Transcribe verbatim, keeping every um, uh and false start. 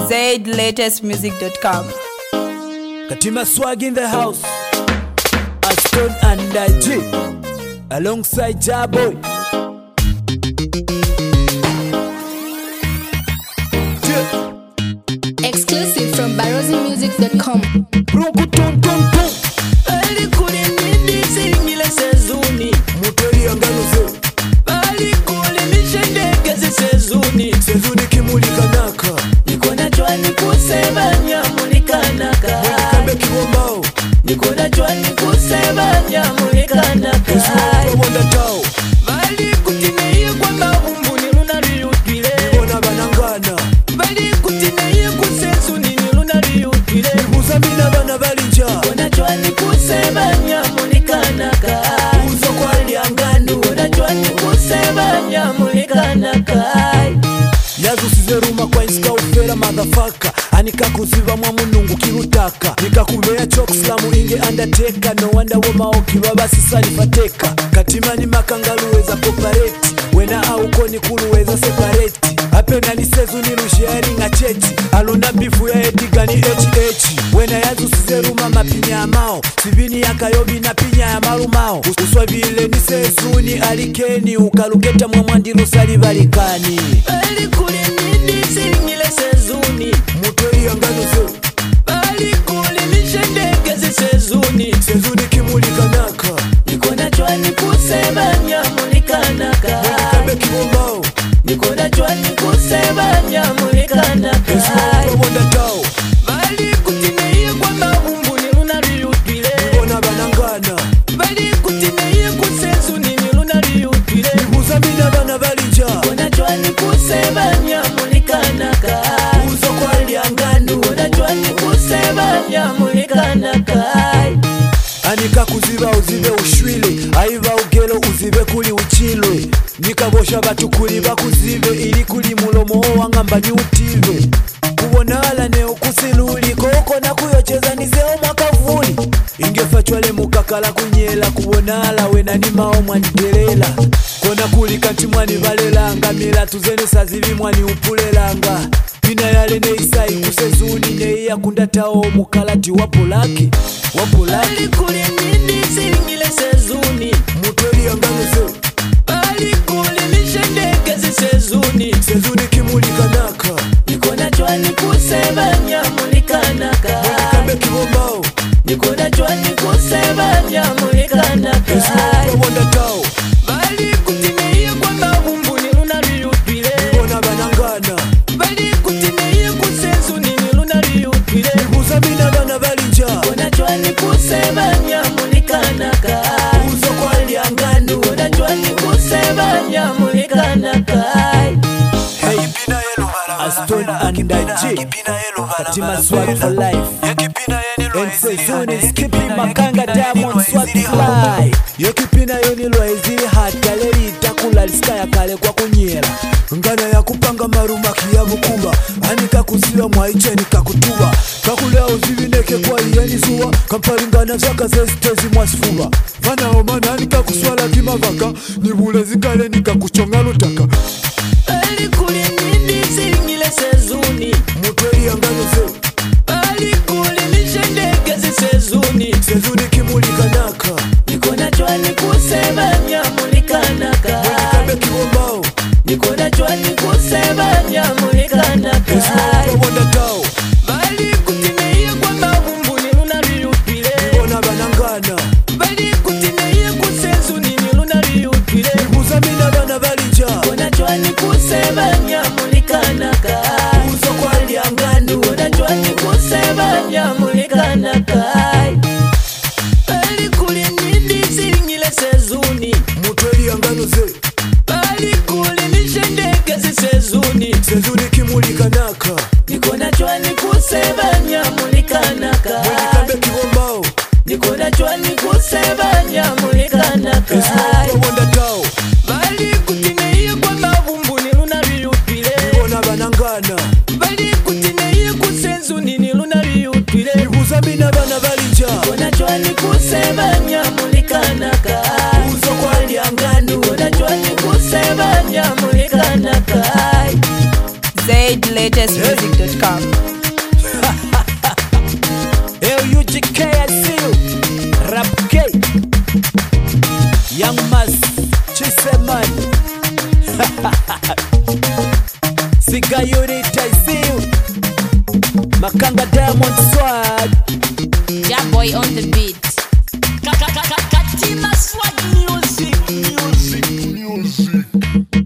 Z latest music dot com. Katima Swag in the house, Aston and I G alongside Jaboy. Yeah. Exclusive from barozi music dot com. Ali kuli nindi singile sezuni muteli anganuze. Ali kuli nishendeke sezuni sezuni kimulikanaka. Niko najua nikusema nyamulikanaka. Nikambe kibombao. Niko najua nikusema nyamulikanaka. Esu wanda tao. Bali kutineye kwa mahumbu ni luna liyutile. Nibona banangana. Bali kutineye kusezuni ni luna liyutile. Nibuzamina bana balija. Niko najua nikusema nyamulikanaka. Uzo kwa lianganu. Niko najua nikusema nyamulikanaka. Yazu sizeruma kwa iska ufera motherfucker. Anika kuziva mwa munungu kirutaka. Nika kubea chokuslamu inge undertaker. No wonder woma oki baba sisa nifateka. Katimani makangaluweza kopareti. Wena auko ni kuluweza separeti. Apena ni sezu ni rushiari nga cheti. Aluna bifu ya ediga ni H H. Wena yazu sizeruma mapinya mao. Sivini ya kayobi na pinya ya marumao. Uswa vile ni sezu ni alikeni. Ukaluketa mwa mwandiru salivalikani. Alikuli nindi singile sezuni muteli anganuze. Alikuli nishendeke sezuni sezuni kimulikanaka. Niko najua nikusema nyamulikanaka. Nikambe kibombao. Niko najua nikusema nyamulikanaka. Esu wanda tao. Bali kutineye kwa mahumbu ni luna liyutile. Nibona banangana. Bali kutineye kusezuni ni luna liyutile. Nibuzamina bana balija. Niko najua nikusema nyamulikanaka. Uzo kwa lianganu. Niko najua nikusema nyamulikanaka. Anika kuziba uzibe ushwile. Aiva ugelo uzibe kuli uchilwe. Nikabosha batu kuli bakuzibe. Ili kuli mulomo wangamba ni utive. Kubonala neo kusiluli. Koko na kuyocheza nizeo mwakavuli. Ingefachwale mukakala kunyela. Kubonala wena ni mao mwanigelela. Kona kuli kanti mwani valelanga. Mila tuzene sazivi mwani upulelanga. Pina yale ne isai kusezuni. Ne iya kundatao mukalati wapolaki wapolaki. Alikuli nindi singile sezuni muteli anganuze. Alikuli nishendeke sezuni sezuni kimulikanaka. Niko najua nikusema nyamulikanaka. Nikambe kibombao. Niko najua nikusema nyamulikanaka. Esu wanda tao. Bali kutineye kwa mahumbu ni luna liyutile. Nibona banangana. Bali kutineye kusezuni ni luna liyutile. Nibuzamina bana balija. Niko najua nikusema nyamulikanaka. Uzo kwa lianganu. Niko najua nikusema nyamulikanaka. Hey, Aston and I G Katima Swag for life. And Sezuni skipping makanga diamond swag fly. Yokipina yonilwa ezili hard galeri itakula lista ya kale kwa kunyera. Ngana ya kupanga marumaki ya mkumba. Anika kusiwa mwaiche nikakutuwa. Kakulea uzivineke kwa iyeni zuwa. Kamparingana zaka zestezi mwasifuwa. Vana omana nika kuswala kima vaka. Nibule zikale nika kuchonga lutaka. Alikuli nindi singile sezuni muteli anganuze. Alikuli nishendeke sezuni sezuni kimulikanaka. Niko najua nikusema nyamulikanaka. Nikambe kibombao. Niko najua nikusema nyamulikanaka. Esu wanda tao. Bali kutineye kwa mahumbu ni luna liyutile. Nibona banangana. Bali kutineye kusezuni ni luna liyutile. Nibuzamina bana balija. Niko najua nikusema nyamulikanaka. Uzo kwa lianganu. Niko najua nikusema nyamulikanaka. Alikuli nindi singile sezuni muteli anganuze. Alikuli nishendeke sezuni sezuni kimulikanaka. Niko najua nikusema nyamulikanaka. Nikambe kibombao. Niko najua nikusema nyamulikanaka. Esu wanda tao. Bali kutineye kwa mahumbu ni luna liyutile. Nibona banangana. Bali kutineye kusezuni ni luna liyutile. Nibuzamina bana balija. Niko najua nikusema nyamulikanaka. Uzo kwa lianganu. Niko najua nikusema nyamulikanaka. Z visit latest music dot com. L U G K, I see you. Rap K. Young Mas, Chiseman. Siga Unit, I see you. Makanga Diamond Swag. Ja boy on the beat. Katima Swag music, music, music.